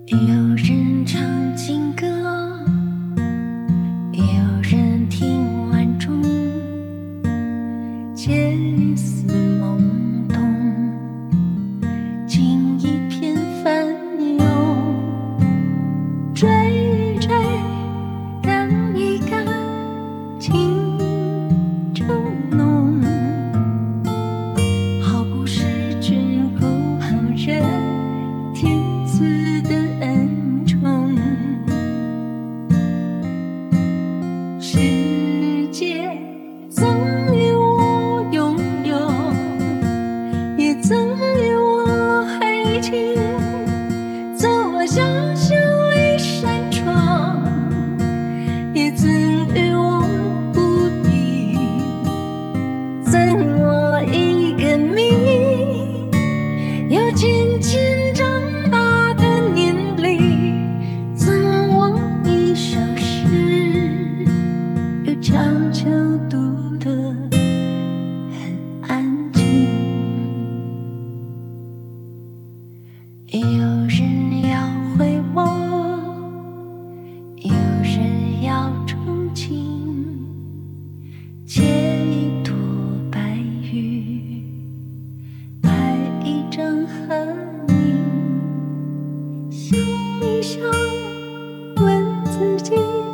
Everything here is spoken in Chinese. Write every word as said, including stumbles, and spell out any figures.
有人唱情歌，有人听晚钟，皆似懵懂，尽一片翻涌，追追赶一赶，情正浓。好故事眷顾好人，天赐的恩宠。世界赠予我拥有，也赠予我爱情，做我小小一扇窗，也赠予我不敌，赠我一个谜。有渐渐长大的年龄，赠我一首诗，又悄悄读得很安静。有人要回我，有人要憧憬，借一朵白云，拍一张合影，想一想，问自己。